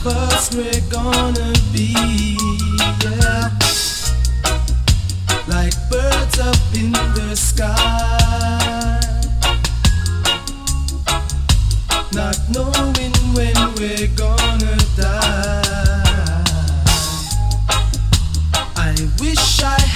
first we're gonna be, yeah, like birds up in the sky, not knowing when we're gonna die. I wish I